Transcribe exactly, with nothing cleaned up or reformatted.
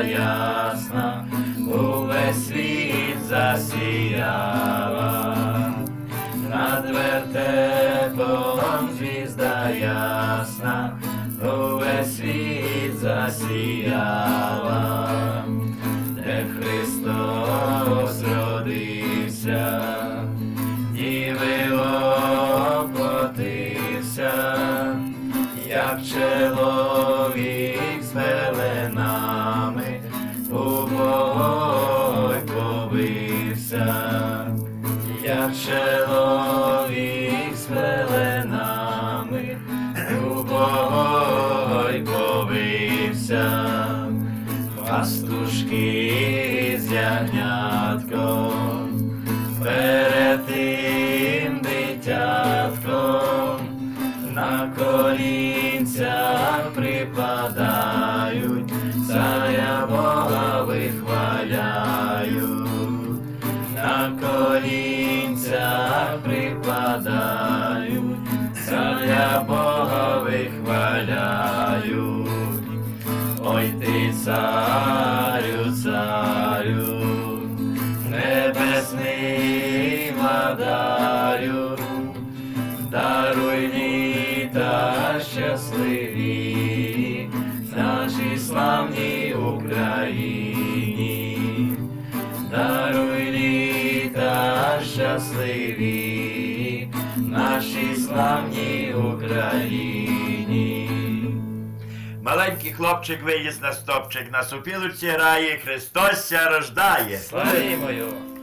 ясна, увесь світ засіяла. Над вертепом звізда ясна, увесь світ засіяла, де Христос родився, Діви оплотився, як чоловік з пеленами у бой побився, як чоловік з пеленами у бой побився, пастушки з ягнятком перед тим дитятком на колінцях припадають, царя Бога вихваляють, на колінцях припадають, царя Бога вихваляють. Ой ти, царю, царю, небесний владарю, даруй літа щасливі нашій славній Україні, даруй літа щасливі нашій славній Україні. Маленький хлопчик виліз на стопчик, на сопілочці грає, Христос ся рождає. Славімо його!